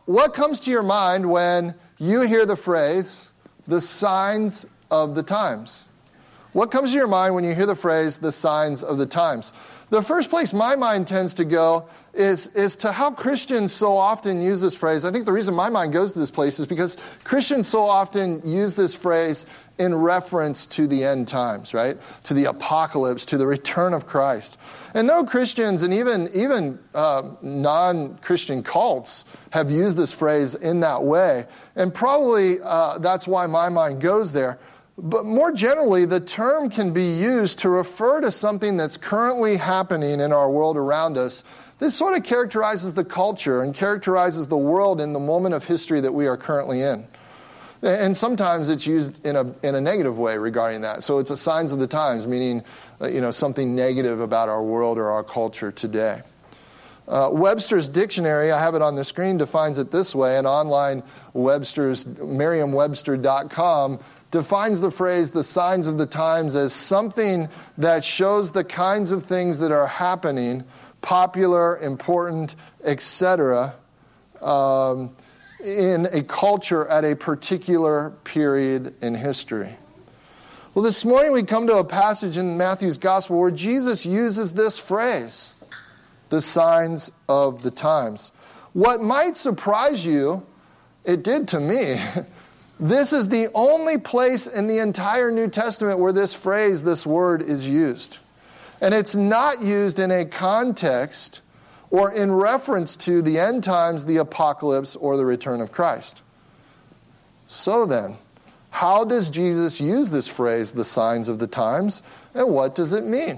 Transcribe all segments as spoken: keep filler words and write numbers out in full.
what comes to your mind when you hear the phrase, the signs of the times? What comes to your mind when you hear the phrase, the signs of the times? The first place my mind tends to go is, is to how Christians so often use this phrase. I think the reason my mind goes to this place is because Christians so often use this phrase in reference to the end times, right? To the apocalypse, to the return of Christ. And no Christians and even, even uh, non-Christian cults have used this phrase in that way. And probably uh, that's why my mind goes there. But more generally, the term can be used to refer to something that's currently happening in our world around us. This sort of characterizes the culture and characterizes the world in the moment of history that we are currently in. And sometimes it's used in a in a negative way regarding that. So it's a signs of the times, meaning uh, you know something negative about our world or our culture today. Uh, Webster's dictionary, I have it on the screen, defines it this way. And online Webster's Merriam Webster dot com defines the phrase "the signs of the times" as something that shows the kinds of things that are happening, popular, important, et cetera, um, in a culture at a particular period in history. Well, this morning we come to a passage in Matthew's Gospel where Jesus uses this phrase, the signs of the times. What might surprise you, it did to me. This is the only place in the entire New Testament where this phrase, this word, is used. And it's not used in a context or in reference to the end times, the apocalypse, or the return of Christ. So then, how does Jesus use this phrase, the signs of the times, and what does it mean?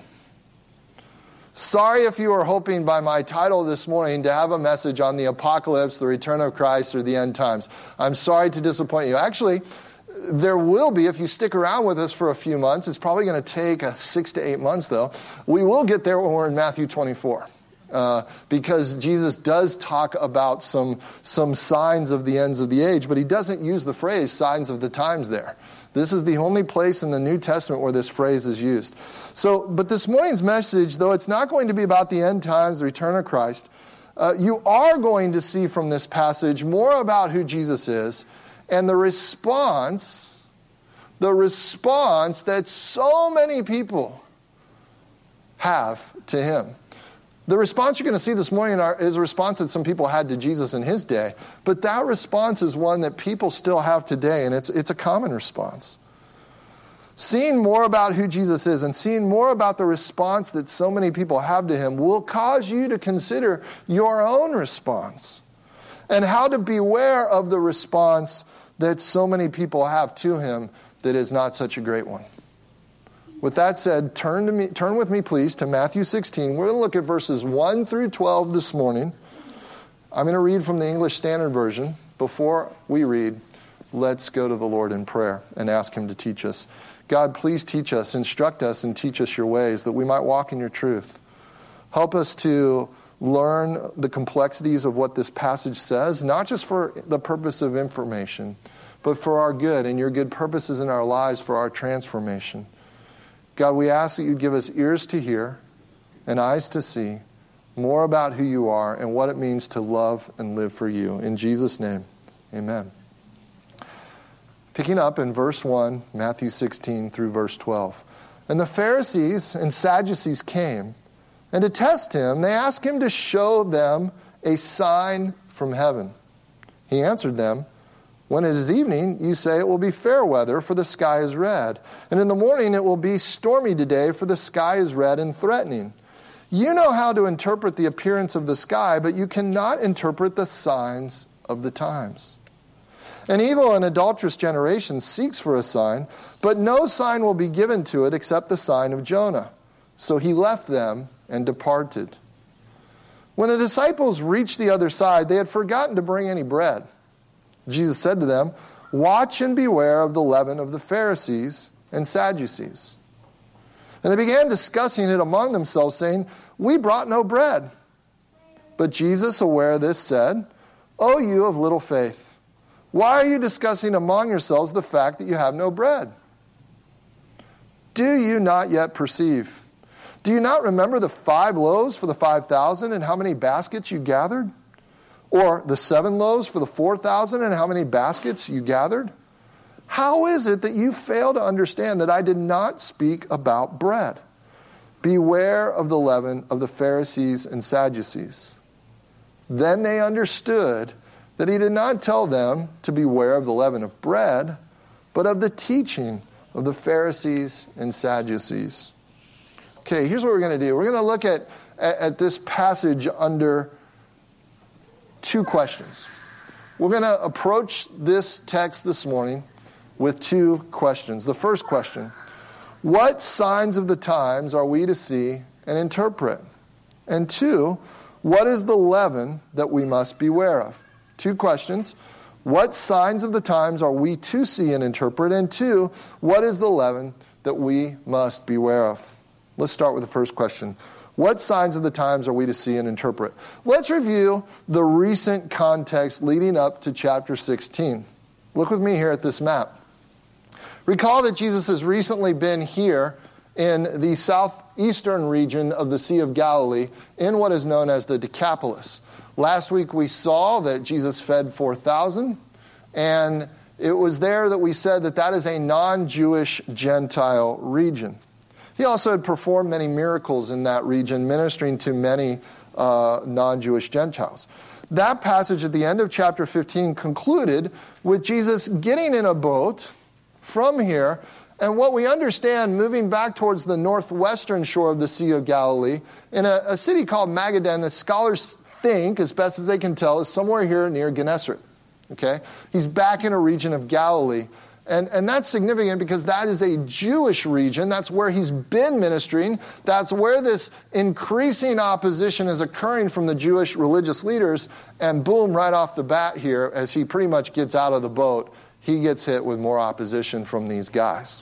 Sorry if you were hoping by my title this morning to have a message on the apocalypse, the return of Christ, or the end times. I'm sorry to disappoint you. Actually, there will be, if you stick around with us for a few months, it's probably going to take a six to eight months though. We will get there when we're in Matthew twenty-four. Uh, because Jesus does talk about some, some signs of the ends of the age, but he doesn't use the phrase signs of the times there. This is the only place in the New Testament where this phrase is used. So, but this morning's message, though it's not going to be about the end times, the return of Christ, uh, you are going to see from this passage more about who Jesus is and the response, the response that so many people have to him. The response you're going to see this morning is a response that some people had to Jesus in his day. But that response is one that people still have today, and it's it's a common response. Seeing more about who Jesus is and seeing more about the response that so many people have to him will cause you to consider your own response and how to beware of the response that so many people have to him that is not such a great one. With that said, turn to me, turn with me, please, to Matthew sixteen. We're going to look at verses one through twelve this morning. I'm going to read from the English Standard Version. Before we read, let's go to the Lord in prayer and ask him to teach us. God, please teach us, instruct us, and teach us your ways that we might walk in your truth. Help us to learn the complexities of what this passage says, not just for the purpose of information, but for our good and your good purposes in our lives for our transformation. God, we ask that you give us ears to hear and eyes to see more about who you are and what it means to love and live for you. In Jesus' name, amen. Picking up in verse one, Matthew sixteen through verse twelve. And the Pharisees and Sadducees came, and to test him, they asked him to show them a sign from heaven. He answered them, when it is evening, you say it will be fair weather, for the sky is red. And in the morning it will be stormy today, for the sky is red and threatening. You know how to interpret the appearance of the sky, but you cannot interpret the signs of the times. An evil and adulterous generation seeks for a sign, but no sign will be given to it except the sign of Jonah. So he left them and departed. When the disciples reached the other side, they had forgotten to bring any bread. Jesus said to them, watch and beware of the leaven of the Pharisees and Sadducees. And they began discussing it among themselves, saying, we brought no bread. But Jesus, aware of this, said, O you of little faith, why are you discussing among yourselves the fact that you have no bread? Do you not yet perceive? Do you not remember the five loaves for the five thousand and how many baskets you gathered? Or the seven loaves for the four thousand and how many baskets you gathered? How is it that you fail to understand that I did not speak about bread? Beware of the leaven of the Pharisees and Sadducees. Then they understood that he did not tell them to beware of the leaven of bread, but of the teaching of the Pharisees and Sadducees. Okay, here's what we're going to do. We're going to look at, at, at this passage under two questions. We're going to approach this text this morning with two questions. The first question, what signs of the times are we to see and interpret? And two, what is the leaven that we must beware of? Two questions. What signs of the times are we to see and interpret? And two, what is the leaven that we must beware of? Let's start with the first question. What signs of the times are we to see and interpret? Let's review the recent context leading up to chapter sixteen. Look with me here at this map. Recall that Jesus has recently been here in the southeastern region of the Sea of Galilee in what is known as the Decapolis. Last week we saw that Jesus fed four thousand, and it was there that we said that that is a non-Jewish Gentile region. He also had performed many miracles in that region, ministering to many uh, non-Jewish Gentiles. That passage at the end of chapter fifteen concluded with Jesus getting in a boat from here, and what we understand, moving back towards the northwestern shore of the Sea of Galilee, in a, a city called Magadan, that scholars think, as best as they can tell, is somewhere here near Gennesaret. Okay? He's back in a region of Galilee. And, and that's significant because that is a Jewish region. That's where he's been ministering. That's where this increasing opposition is occurring from the Jewish religious leaders. And boom, right off the bat here, as he pretty much gets out of the boat, he gets hit with more opposition from these guys.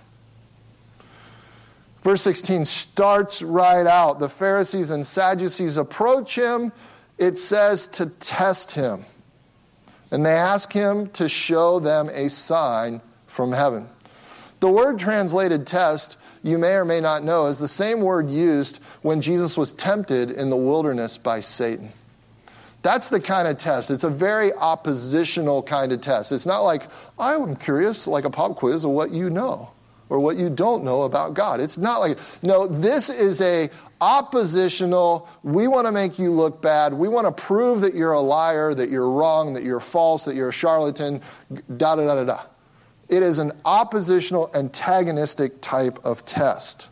Verse sixteen starts right out. The Pharisees and Sadducees approach him, it says, to test him. And they ask him to show them a sign from heaven. The word translated test, you may or may not know, is the same word used when Jesus was tempted in the wilderness by Satan. That's the kind of test. It's a very oppositional kind of test. It's not like, I'm curious, like a pop quiz of what you know or what you don't know about God. It's not like, no, this is a oppositional, we want to make you look bad. We want to prove that you're a liar, that you're wrong, that you're false, that you're a charlatan, da da da da da. It is an oppositional, antagonistic type of test.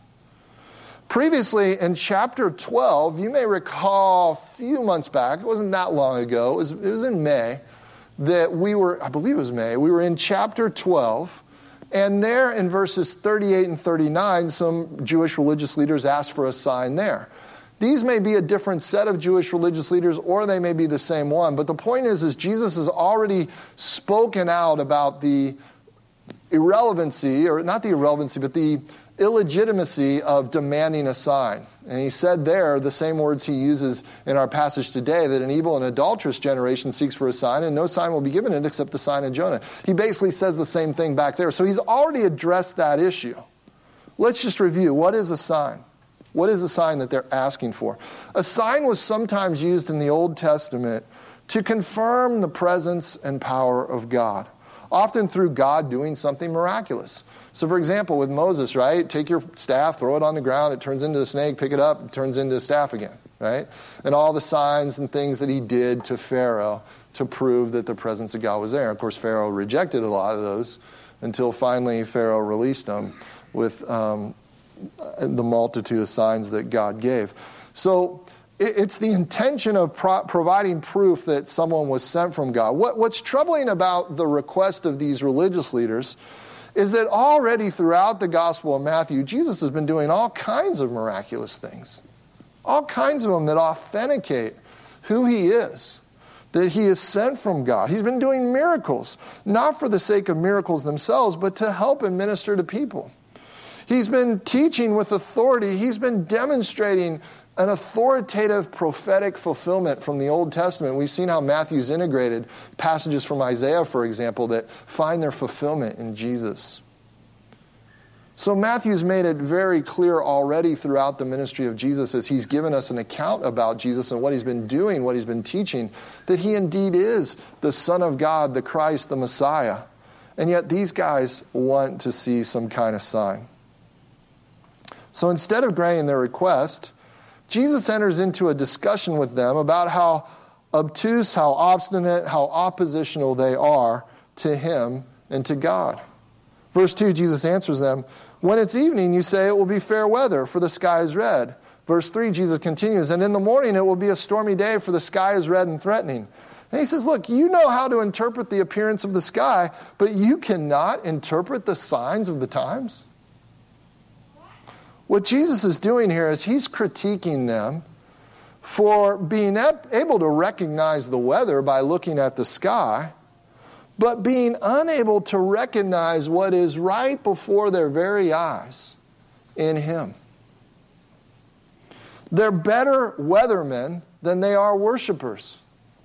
Previously, in chapter twelve, you may recall a few months back, it wasn't that long ago, it was, it was in May, that we were, I believe it was May, we were in chapter twelve, and there in verses thirty-eight and thirty-nine, some Jewish religious leaders asked for a sign there. These may be a different set of Jewish religious leaders, or they may be the same one, but the point is, is Jesus has already spoken out about the irrelevancy, or not the irrelevancy, but the illegitimacy of demanding a sign. And he said there the same words he uses in our passage today, that an evil and adulterous generation seeks for a sign, and no sign will be given it except the sign of Jonah. He basically says the same thing back there. So he's already addressed that issue. Let's just review. What is a sign? What is a sign that they're asking for? A sign was sometimes used in the Old Testament to confirm the presence and power of God, often through God doing something miraculous. So for example, with Moses, right? Take your staff, throw it on the ground, it turns into a snake, pick it up, it turns into a staff again, right? And all the signs and things that he did to Pharaoh to prove that the presence of God was there. Of course, Pharaoh rejected a lot of those until finally Pharaoh released them with um, the multitude of signs that God gave. So it's the intention of pro- providing proof that someone was sent from God. What, what's troubling about the request of these religious leaders is that already throughout the Gospel of Matthew, Jesus has been doing all kinds of miraculous things. All kinds of them that authenticate who he is, that he is sent from God. He's been doing miracles, not for the sake of miracles themselves, but to help and minister to people. He's been teaching with authority. He's been demonstrating an authoritative prophetic fulfillment from the Old Testament. We've seen how Matthew's integrated passages from Isaiah, for example, that find their fulfillment in Jesus. So Matthew's made it very clear already throughout the ministry of Jesus as he's given us an account about Jesus and what he's been doing, what he's been teaching, that he indeed is the Son of God, the Christ, the Messiah. And yet these guys want to see some kind of sign. So instead of granting their request, Jesus enters into a discussion with them about how obtuse, how obstinate, how oppositional they are to him and to God. Verse two, Jesus answers them, when it's evening, you say it will be fair weather, for the sky is red. Verse three, Jesus continues, and in the morning it will be a stormy day, for the sky is red and threatening. And he says, look, you know how to interpret the appearance of the sky, but you cannot interpret the signs of the times. What Jesus is doing here is he's critiquing them for being able to recognize the weather by looking at the sky, but being unable to recognize what is right before their very eyes in him. They're better weathermen than they are worshipers.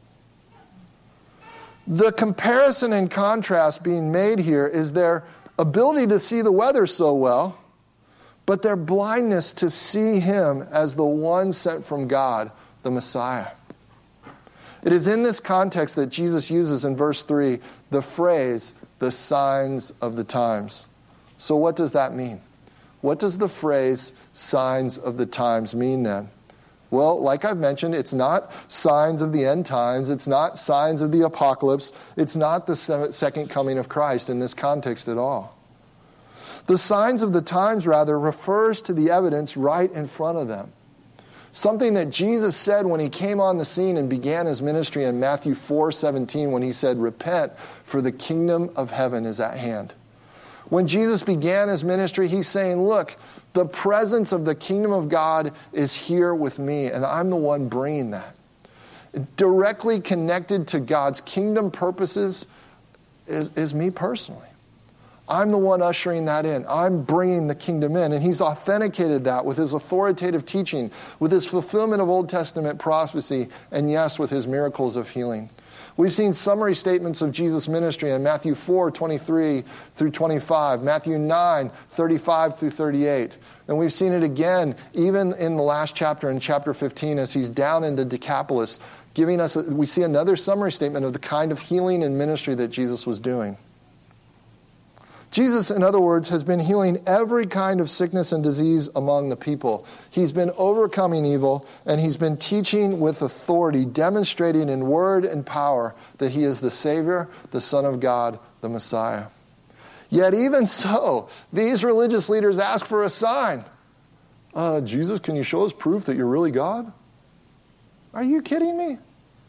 The comparison and contrast being made here is their ability to see the weather so well, but their blindness to see him as the one sent from God, the Messiah. It is in this context that Jesus uses in verse three the phrase, the signs of the times. So what does that mean? What does the phrase, signs of the times, mean then? Well, like I've mentioned, it's not signs of the end times. It's not signs of the apocalypse. It's not the second coming of Christ in this context at all. The signs of the times, rather, refers to the evidence right in front of them. Something that Jesus said when he came on the scene and began his ministry in Matthew four seventeen, when he said, repent, for the kingdom of heaven is at hand. When Jesus began his ministry, he's saying, look, the presence of the kingdom of God is here with me, and I'm the one bringing that. Directly connected to God's kingdom purposes is, is me personally. I'm the one ushering that in. I'm bringing the kingdom in. And he's authenticated that with his authoritative teaching, with his fulfillment of Old Testament prophecy, and yes, with his miracles of healing. We've seen summary statements of Jesus' ministry in Matthew four, twenty-three through twenty-five, Matthew nine, thirty-five through thirty-eight. And we've seen it again, even in the last chapter, in chapter fifteen, as he's down into Decapolis, giving us, a, we see another summary statement of the kind of healing and ministry that Jesus was doing. Jesus, in other words, has been healing every kind of sickness and disease among the people. He's been overcoming evil, and he's been teaching with authority, demonstrating in word and power that he is the Savior, the Son of God, the Messiah. Yet even so, these religious leaders ask for a sign. Uh, Jesus, can you show us proof that you're really God? Are you kidding me?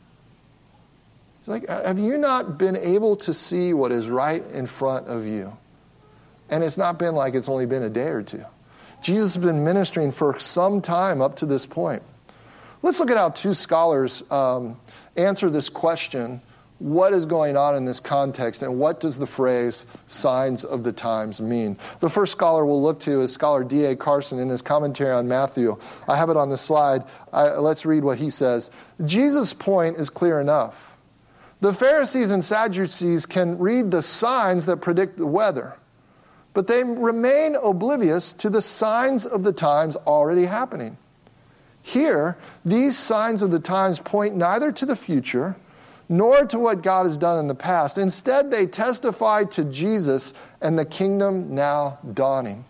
It's like, have you not been able to see what is right in front of you? And it's not been like it's only been a day or two. Jesus has been ministering for some time up to this point. Let's look at how two scholars um, answer this question. What is going on in this context, and what does the phrase signs of the times mean? The first scholar we'll look to is scholar D A Carson in his commentary on Matthew. I have it on the slide. I, let's read what he says. Jesus' point is clear enough. The Pharisees and Sadducees can read the signs that predict the weather, but they remain oblivious to the signs of the times already happening. Here, these signs of the times point neither to the future nor to what God has done in the past. Instead, they testify to Jesus and the kingdom now dawning.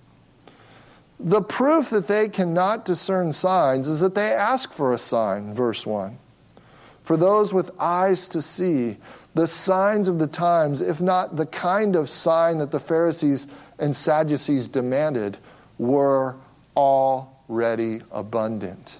The proof that they cannot discern signs is that they ask for a sign, verse one. For those with eyes to see, the signs of the times, if not the kind of sign that the Pharisees and Sadducees demanded, were already abundant.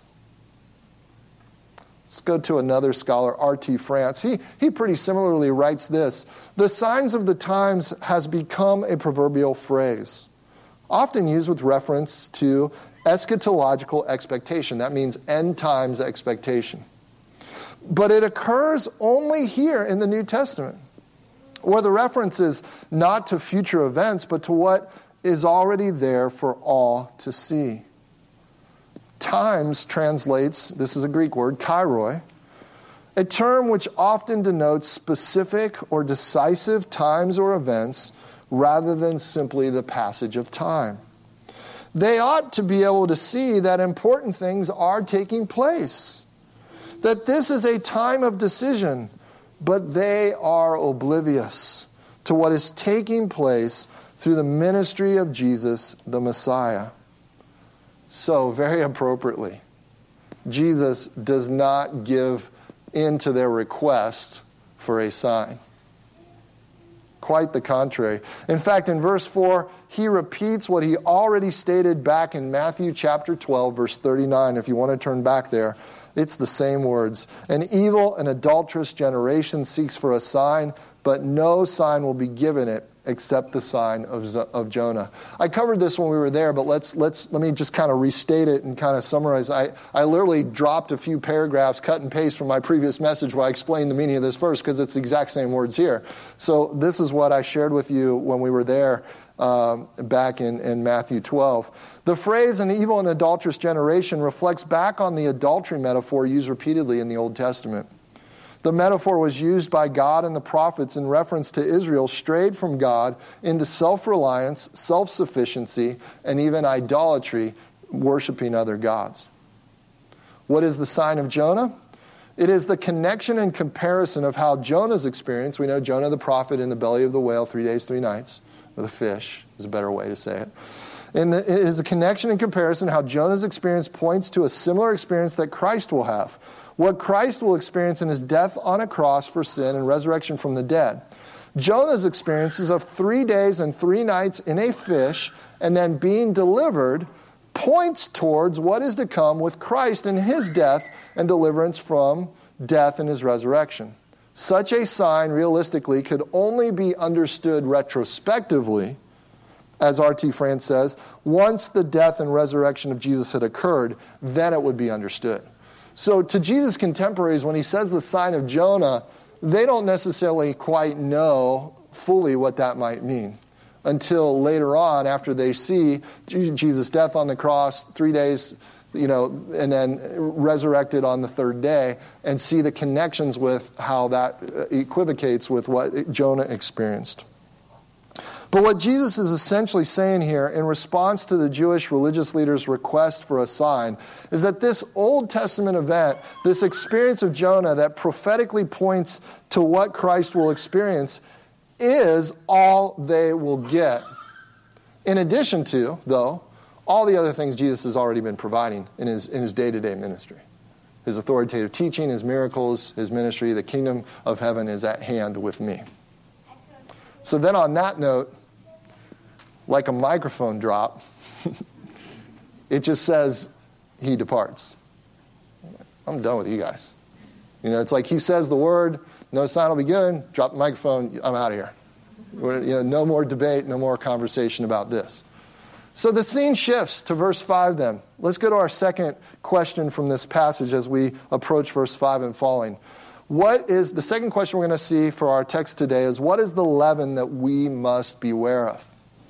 Let's go to another scholar, R T France. He, he pretty similarly writes this. The signs of the times has become a proverbial phrase, often used with reference to eschatological expectation. That means end times expectation. But it occurs only here in the New Testament, where the reference is not to future events, but to what is already there for all to see. Times translates, this is a Greek word, kairoi, a term which often denotes specific or decisive times or events rather than simply the passage of time. They ought to be able to see that important things are taking place, that this is a time of decision, but they are oblivious to what is taking place through the ministry of Jesus, the Messiah. So, very appropriately, Jesus does not give in to their request for a sign. Quite the contrary. In fact, in verse four, he repeats what he already stated back in Matthew chapter twelve, verse thirty-nine. If you want to turn back there, it's the same words. An evil and adulterous generation seeks for a sign, but no sign will be given it except the sign of, of Jonah. I covered this when we were there, but let's let's let me just kind of restate it and kind of summarize. I, I literally dropped a few paragraphs, cut and paste from my previous message where I explained the meaning of this verse because it's the exact same words here. So this is what I shared with you when we were there um, back in, in Matthew twelve. The phrase an evil and adulterous generation reflects back on the adultery metaphor used repeatedly in the Old Testament. The metaphor was used by God and the prophets in reference to Israel strayed from God into self-reliance, self-sufficiency, and even idolatry, worshiping other gods. What is the sign of Jonah? It is the connection and comparison of how Jonah's experience, we know Jonah the prophet in the belly of the whale, three days, three nights, or the fish is a better way to say it. And it is a connection and comparison how Jonah's experience points to a similar experience that Christ will have. What Christ will experience in his death on a cross for sin and resurrection from the dead. Jonah's experiences of three days and three nights in a fish and then being delivered points towards what is to come with Christ in his death and deliverance from death and his resurrection. Such a sign, realistically, could only be understood retrospectively, as R T France says, once the death and resurrection of Jesus had occurred, then it would be understood. So to Jesus' contemporaries, when he says the sign of Jonah, they don't necessarily quite know fully what that might mean until later on after they see Jesus' death on the cross, three days, you know, and then resurrected on the third day, and see the connections with how that equivocates with what Jonah experienced. But what Jesus is essentially saying here in response to the Jewish religious leaders' request for a sign is that this Old Testament event, this experience of Jonah that prophetically points to what Christ will experience, is all they will get. In addition to, though, all the other things Jesus has already been providing in his, in his day-to-day ministry. His authoritative teaching, his miracles, his ministry, the kingdom of heaven is at hand with me. So then on that note, like a microphone drop, it just says, he departs. I'm done with you guys. You know, it's like he says the word, no sign will be given, drop the microphone, I'm out of here. You know, no more debate, no more conversation about this. So the scene shifts to verse five then. Let's go to our second question from this passage as we approach verse five and following. What is, the second question we're going to see for our text today is, what is the leaven that we must beware of?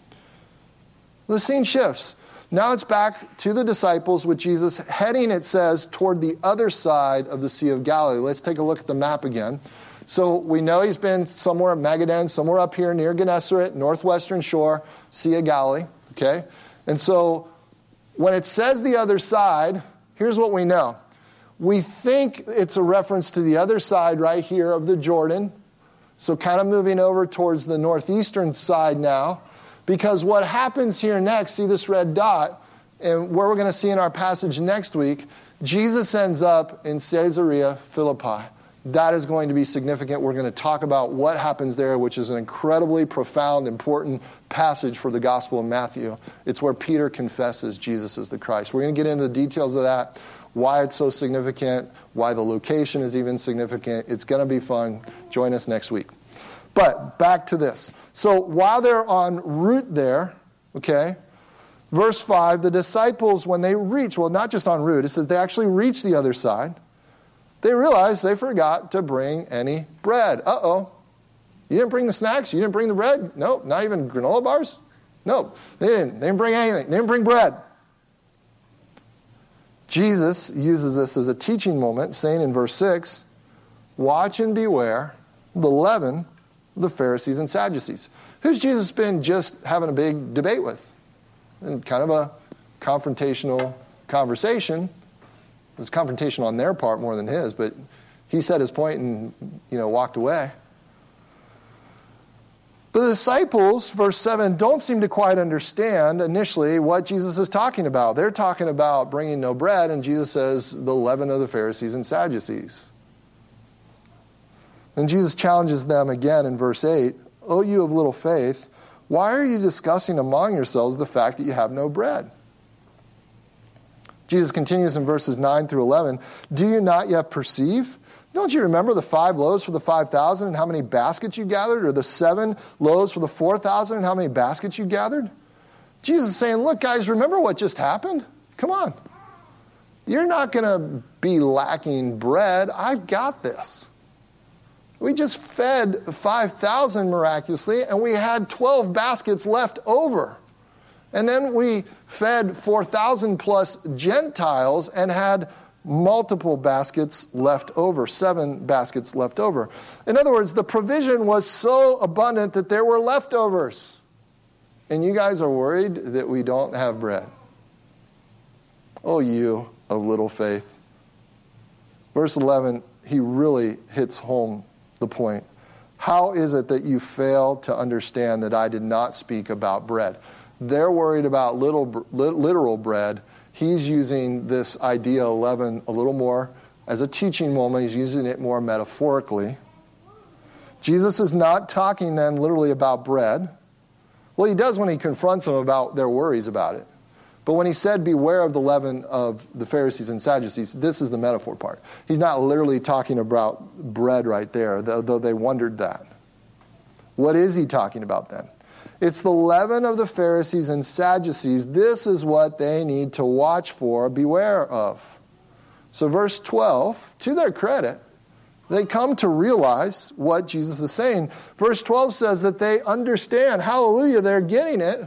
The scene shifts. Now it's back to the disciples with Jesus heading, it says, toward the other side of the Sea of Galilee. Let's take a look at the map again. So we know he's been somewhere at Magadan, somewhere up here near Gennesaret, northwestern shore, Sea of Galilee. Okay? And so when it says the other side, here's what we know. We think it's a reference to the other side right here of the Jordan. So kind of moving over towards the northeastern side now. Because what happens here next, see this red dot, and where we're going to see in our passage next week, Jesus ends up in Caesarea Philippi. That is going to be significant. We're going to talk about what happens there, which is an incredibly profound, important passage for the Gospel of Matthew. It's where Peter confesses Jesus is the Christ. We're going to get into the details of that, why it's so significant, why the location is even significant. It's going to be fun. Join us next week. But back to this. So while they're en route there, okay, verse five, the disciples, when they reach, well, not just en route, it says they actually reach the other side. They realize they forgot to bring any bread. Uh-oh. You didn't bring the snacks? You didn't bring the bread? Nope. Not even granola bars? Nope. They didn't. They didn't bring anything. They didn't bring bread. Jesus uses this as a teaching moment, saying in verse six, watch and beware the leaven the Pharisees and Sadducees. Who's Jesus been just having a big debate with? And kind of a confrontational conversation. It was confrontational on their part more than his, but he said his point and, you know, walked away. But the disciples, verse seven, don't seem to quite understand initially what Jesus is talking about. They're talking about bringing no bread, and Jesus says the leaven of the Pharisees and Sadducees. And Jesus challenges them again in verse eight, "O you of little faith, why are you discussing among yourselves the fact that you have no bread?" Jesus continues in verses nine through eleven, "Do you not yet perceive? Don't you remember the five loaves for the five thousand and how many baskets you gathered? Or the seven loaves for the four thousand and how many baskets you gathered?" Jesus is saying, look, guys, remember what just happened? Come on. You're not going to be lacking bread. I've got this. We just fed five thousand miraculously, and we had twelve baskets left over. And then we fed four thousand plus Gentiles and had multiple baskets left over, seven baskets left over. In other words, the provision was so abundant that there were leftovers. And you guys are worried that we don't have bread. Oh, you of little faith. Verse eleven, he really hits home the point. How is it that you fail to understand that I did not speak about bread? They're worried about little literal bread. He's using this idea of leaven a little more as a teaching moment. He's using it more metaphorically. Jesus is not talking then literally about bread. Well, he does when he confronts them about their worries about it. But when he said, beware of the leaven of the Pharisees and Sadducees, this is the metaphor part. He's not literally talking about bread right there, though they wondered that. What is he talking about then? It's the leaven of the Pharisees and Sadducees. This is what they need to watch for, beware of. So verse twelve, to their credit, they come to realize what Jesus is saying. Verse twelve says that they understand. Hallelujah, they're getting it.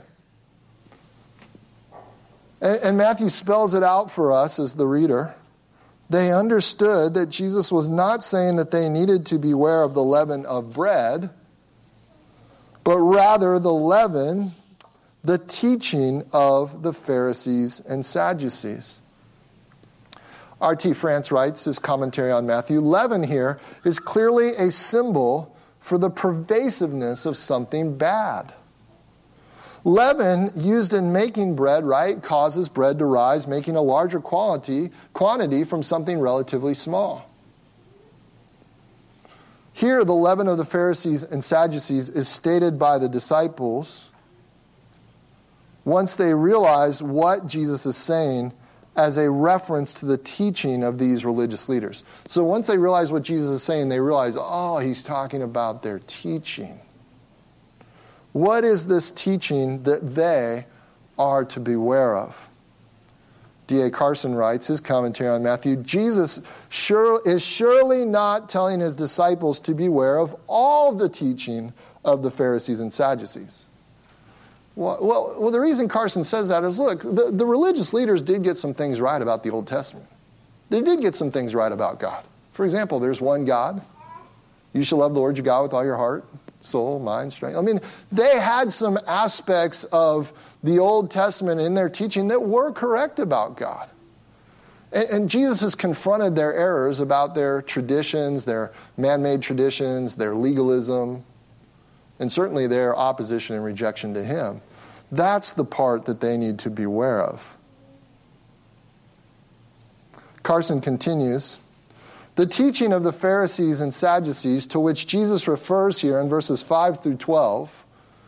And, and Matthew spells it out for us as the reader. They understood that Jesus was not saying that they needed to beware of the leaven of bread, but rather the leaven, the teaching of the Pharisees and Sadducees. R T France writes his commentary on Matthew, leaven here is clearly a symbol for the pervasiveness of something bad. Leaven used in making bread, right, causes bread to rise, making a larger quality, quantity from something relatively small. Here, the leaven of the Pharisees and Sadducees is stated by the disciples once they realize what Jesus is saying as a reference to the teaching of these religious leaders. So once they realize what Jesus is saying, they realize, oh, he's talking about their teaching. What is this teaching that they are to beware of? D A Carson writes his commentary on Matthew, Jesus sure is surely not telling his disciples to beware of all the teaching of the Pharisees and Sadducees. Well, well, well the reason Carson says that is, look, the, the religious leaders did get some things right about the Old Testament. They did get some things right about God. For example, there's one God. You shall love the Lord your God with all your heart, soul, mind, strength. I mean, they had some aspects of the Old Testament in their teaching that were correct about God. And, and Jesus has confronted their errors about their traditions, their man-made traditions, their legalism, and certainly their opposition and rejection to him. That's the part that they need to beware of. Carson continues, the teaching of the Pharisees and Sadducees, to which Jesus refers here in verses five through twelve,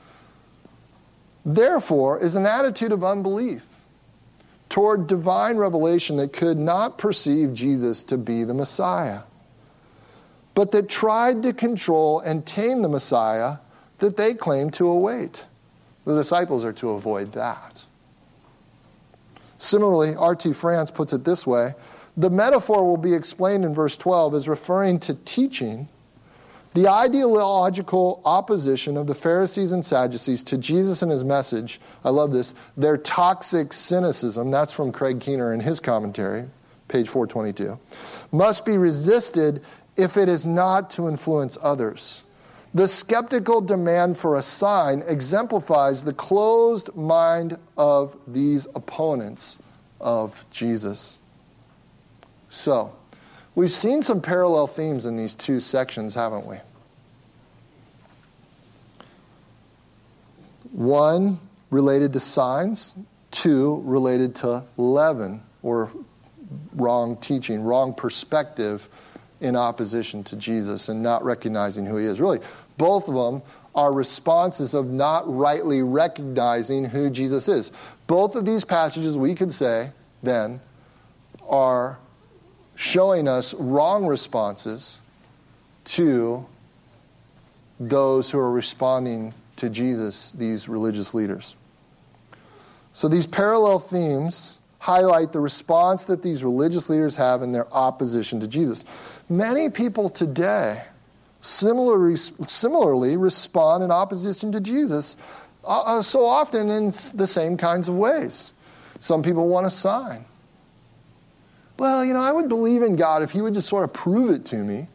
therefore, is an attitude of unbelief toward divine revelation that could not perceive Jesus to be the Messiah, but that tried to control and tame the Messiah that they claimed to await. The disciples are to avoid that. Similarly, R T France puts it this way, the metaphor will be explained in verse twelve as referring to teaching the ideological opposition of the Pharisees and Sadducees to Jesus and his message. I love this. Their toxic cynicism, that's from Craig Keener in his commentary, page four twenty-two, must be resisted if it is not to influence others. The skeptical demand for a sign exemplifies the closed mind of these opponents of Jesus. So, we've seen some parallel themes in these two sections, haven't we? One related to signs, two related to leaven, or wrong teaching, wrong perspective in opposition to Jesus and not recognizing who he is. Really, both of them are responses of not rightly recognizing who Jesus is. Both of these passages, we could say, then, are showing us wrong responses to those who are responding to Jesus, these religious leaders. So these parallel themes highlight the response that these religious leaders have in their opposition to Jesus. Many people today similarly, similarly respond in opposition to Jesus uh, so often in the same kinds of ways. Some people want a sign. Well, you know, I would believe in God if he would just sort of prove it to me.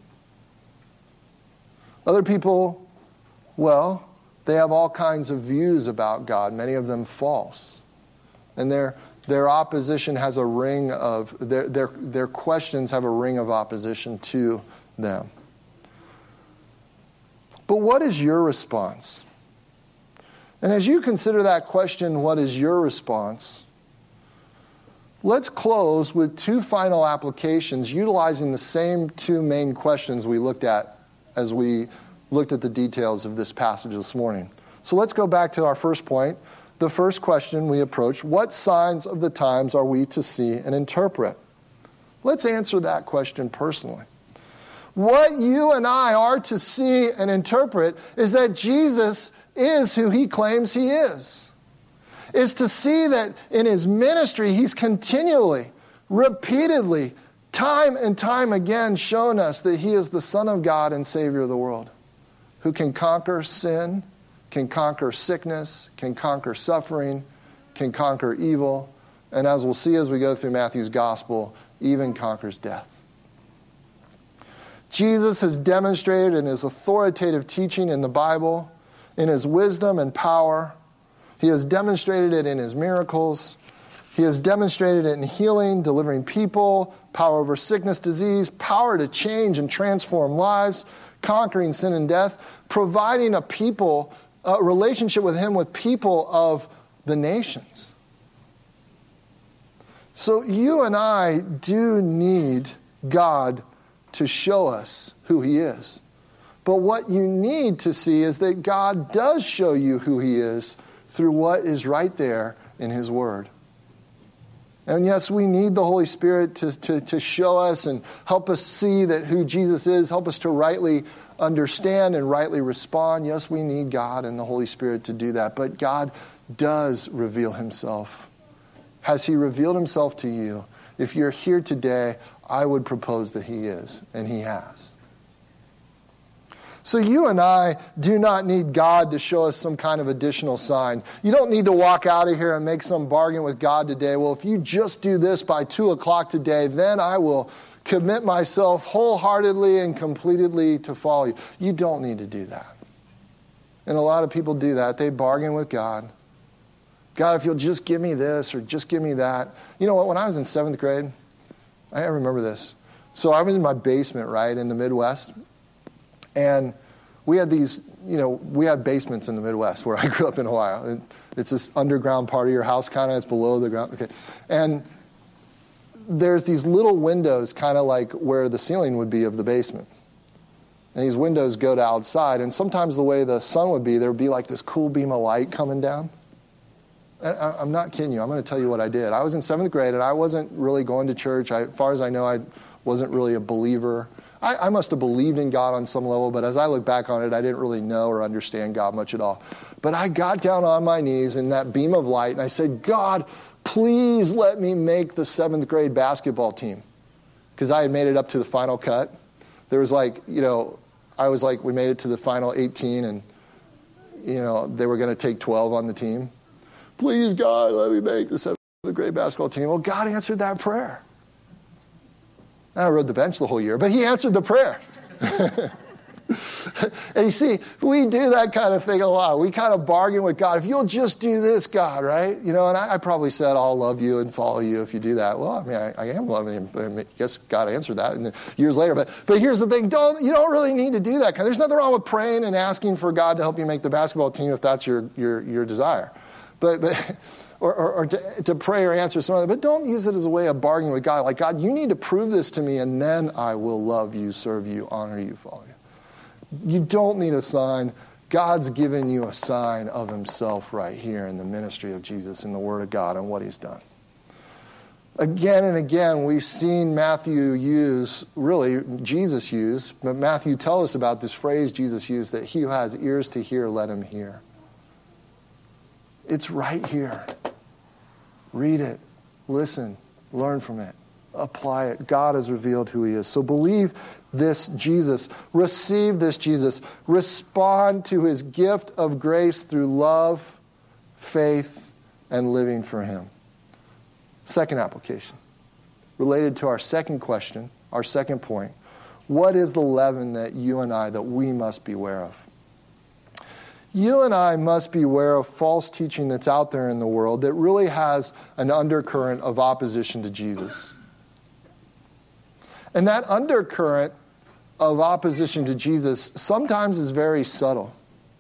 Other people, well, they have all kinds of views about God, many of them false. And their their opposition has a ring of, their their their questions have a ring of opposition to them. But what is your response? And as you consider that question, what is your response? Let's close with two final applications utilizing the same two main questions we looked at as we looked at the details of this passage this morning. So let's go back to our first point. The first question we approached, what signs of the times are we to see and interpret? Let's answer that question personally. What you and I are to see and interpret is that Jesus is who he claims he is. Is to see that in his ministry, he's continually, repeatedly, time and time again shown us that he is the Son of God and Savior of the world, who can conquer sin, can conquer sickness, can conquer suffering, can conquer evil, and as we'll see as we go through Matthew's gospel, even conquers death. Jesus has demonstrated in his authoritative teaching in the Bible, in his wisdom and power. He has demonstrated it in his miracles. He has demonstrated it in healing, delivering people, power over sickness, disease, power to change and transform lives, conquering sin and death, providing a people, a relationship with him with people of the nations. So you and I do need God to show us who he is. But what you need to see is that God does show you who he is through what is right there in his word. And yes, we need the Holy Spirit to, to, to show us and help us see that who Jesus is, help us to rightly understand and rightly respond. Yes, we need God and the Holy Spirit to do that. But God does reveal himself. Has he revealed himself to you? If you're here today, I would propose that he is, and he has. So you and I do not need God to show us some kind of additional sign. You don't need to walk out of here and make some bargain with God today. Well, if you just do this by two o'clock today, then I will commit myself wholeheartedly and completely to follow you. You don't need to do that. And a lot of people do that. They bargain with God. God, if you'll just give me this or just give me that. You know what? When I was in seventh grade, I remember this. So I was in my basement, right, in the Midwest. And we had these, you know, we had basements in the Midwest where I grew up in Ohio. It's this underground part of your house, kind of. It's below the ground. Okay. And there's these little windows, kind of like where the ceiling would be of the basement. And these windows go to outside. And sometimes the way the sun would be, there would be like this cool beam of light coming down. And I, I'm not kidding you. I'm going to tell you what I did. I was in seventh grade, and I wasn't really going to church. I, as far as I know, I wasn't really a believer. I, I must have believed in God on some level, but as I look back on it, I didn't really know or understand God much at all. But I got down on my knees in that beam of light, and I said, God, please let me make the seventh grade basketball team. Because I had made it up to the final cut. There was like, you know, I was like, we made it to the final eighteen, and, you know, they were going to take twelve on the team. Please, God, let me make the seventh grade basketball team. Well, God answered that prayer. I rode the bench the whole year, but he answered the prayer. And you see, we do that kind of thing a lot. We kind of bargain with God. If you'll just do this, God, right? You know, and I, I probably said, I'll love you and follow you if you do that. Well, I mean, I, I am loving him. I, mean, I guess God answered that and years later. But but here's the thing. Don't You don't really need to do that. There's nothing wrong with praying and asking for God to help you make the basketball team if that's your your, your desire. But but... Or, or, or to, to pray or answer some other, but don't use it as a way of bargaining with God. Like, God, you need to prove this to me, and then I will love you, serve you, honor you, follow you. You don't need a sign. God's given you a sign of himself right here in the ministry of Jesus, in the Word of God, and what he's done. Again and again, we've seen Matthew use, really, Jesus use, but Matthew tells us about this phrase Jesus used, that he who has ears to hear, let him hear. It's right here. Read it, listen, learn from it, apply it. God has revealed who he is. So believe this Jesus, receive this Jesus, respond to his gift of grace through love, faith, and living for him. Second application, related to our second question, our second point. What is the leaven that you and I, that we must beware of? You and I must be aware of false teaching that's out there in the world that really has an undercurrent of opposition to Jesus. And that undercurrent of opposition to Jesus sometimes is very subtle.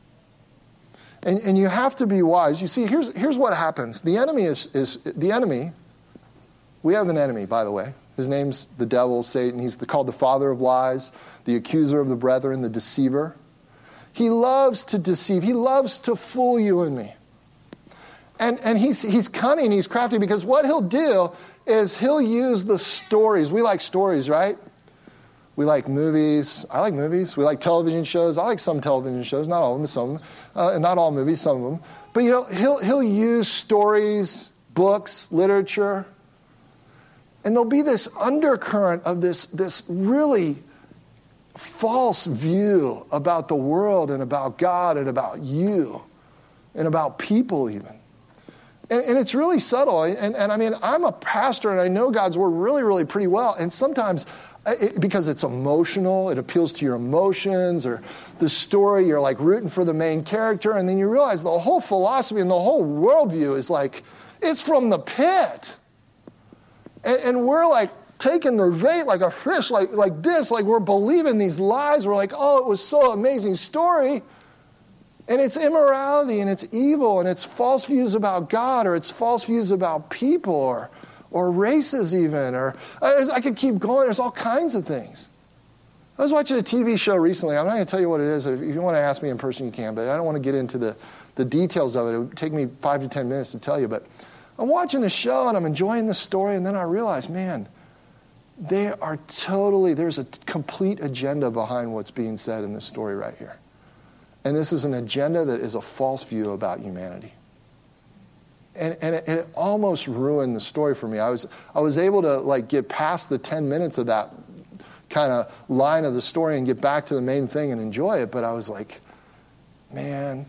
And, and you have to be wise. You see, here's, here's what happens. The enemy is, is, the enemy, we have an enemy, by the way. His name's the devil, Satan. He's the, called the father of lies, the accuser of the brethren, the deceiver. He loves to deceive. He loves to fool you and me. And, and he's, he's cunning, he's crafty, because what he'll do is he'll use the stories. We like stories, right? We like movies. I like movies. We like television shows. I like some television shows, not all of them, some of them. Uh, not all movies, some of them. But, you know, he'll, he'll use stories, books, literature. And there'll be this undercurrent of this, this really false view about the world and about God and about you and about people even. And, and it's really subtle. And, and I mean, I'm a pastor and I know God's word really, really pretty well. And sometimes, it, because it's emotional, it appeals to your emotions, or the story, you're like rooting for the main character. And then you realize the whole philosophy and the whole worldview is like, it's from the pit. And, and we're like, taking the bait like a fish, like, like this, like we're believing these lies. We're like, oh, it was so amazing story. And it's immorality, and it's evil, and it's false views about God, or it's false views about people, or, or races even, or I could keep going. There's all kinds of things. I was watching a T V show recently. I'm not going to tell you what it is. If you want to ask me in person, you can, but I don't want to get into the, the details of it. It would take me five to ten minutes to tell you, but I'm watching the show, and I'm enjoying the story, and then I realize, man, they are totally, there's a complete agenda behind what's being said in this story right here. And this is an agenda that is a false view about humanity. And, and it, it almost ruined the story for me. I was I was able to like get past the ten minutes of that kind of line of the story and get back to the main thing and enjoy it. But I was like, man,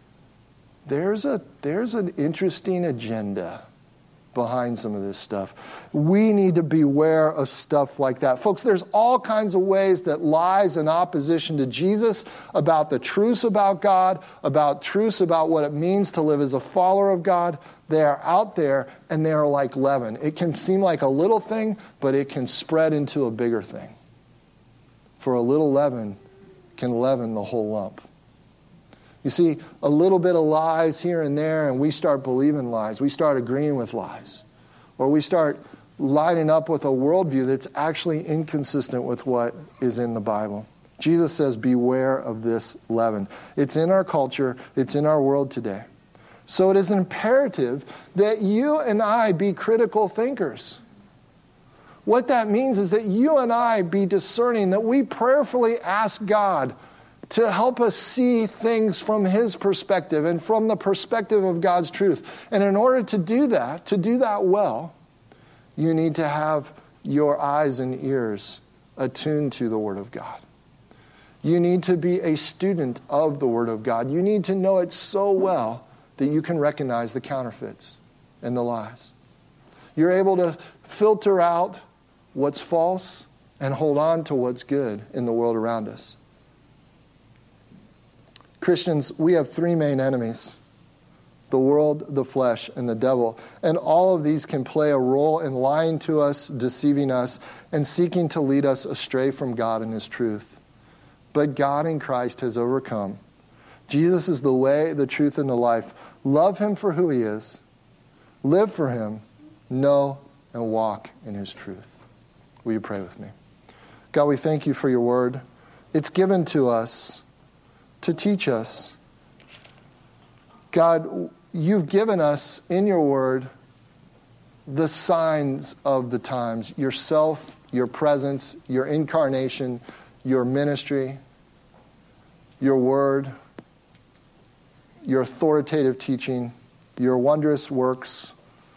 there's a there's an interesting agenda behind some of this stuff. We need to beware of stuff like that. Folks, there's all kinds of ways that lies in opposition to Jesus about the truths about God, about truths about what it means to live as a follower of God. They are out there, and they are like leaven. It can seem like a little thing, but it can spread into a bigger thing. For a little leaven can leaven the whole lump. You see, a little bit of lies here and there, and we start believing lies. We start agreeing with lies. Or we start lining up with a worldview that's actually inconsistent with what is in the Bible. Jesus says, beware of this leaven. It's in our culture. It's in our world today. So it is imperative that you and I be critical thinkers. What that means is that you and I be discerning, that we prayerfully ask God to help us see things from His perspective and from the perspective of God's truth. And in order to do that, to do that well, you need to have your eyes and ears attuned to the Word of God. You need to be a student of the Word of God. You need to know it so well that you can recognize the counterfeits and the lies. You're able to filter out what's false and hold on to what's good in the world around us. Christians, we have three main enemies: the world, the flesh, and the devil. And all of these can play a role in lying to us, deceiving us, and seeking to lead us astray from God and His truth. But God in Christ has overcome. Jesus is the way, the truth, and the life. Love Him for who He is. Live for Him. Know and walk in His truth. Will you pray with me? God, we thank You for Your word. It's given to us to teach us. God, You've given us in Your word the signs of the times. Yourself, Your presence, Your incarnation, Your ministry, Your word, Your authoritative teaching, Your wondrous works.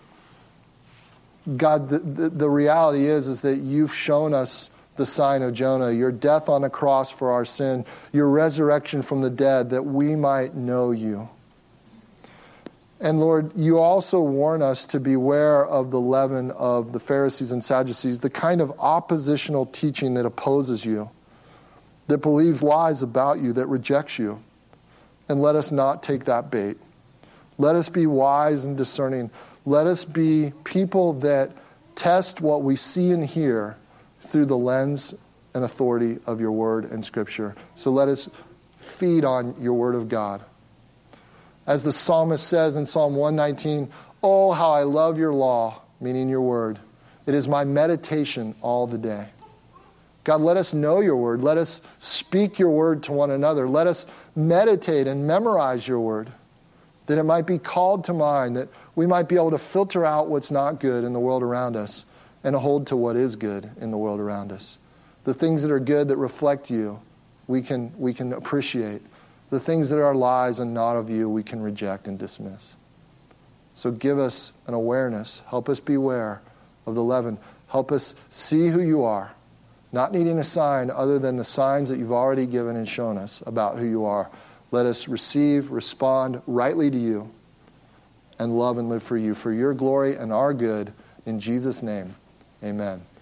God, the, the, the reality is, is that You've shown us the sign of Jonah, Your death on the cross for our sin, Your resurrection from the dead, that we might know You. And Lord, You also warn us to beware of the leaven of the Pharisees and Sadducees, the kind of oppositional teaching that opposes You, that believes lies about You, that rejects You. And let us not take that bait. Let us be wise and discerning. Let us be people that test what we see and hear through the lens and authority of Your word and Scripture. So let us feed on Your word of God. As the psalmist says in Psalm one nineteen, "Oh, how I love Your law," meaning Your word. "It is my meditation all the day." God, let us know Your word. Let us speak Your word to one another. Let us meditate and memorize Your word, that it might be called to mind, that we might be able to filter out what's not good in the world around us and hold to what is good in the world around us. The things that are good that reflect You, we can, we can appreciate. The things that are lies and not of You, we can reject and dismiss. So give us an awareness. Help us beware of the leaven. Help us see who You are, not needing a sign other than the signs that You've already given and shown us about who You are. Let us receive, respond rightly to You, and love and live for You, for Your glory and our good. In Jesus' name, amen.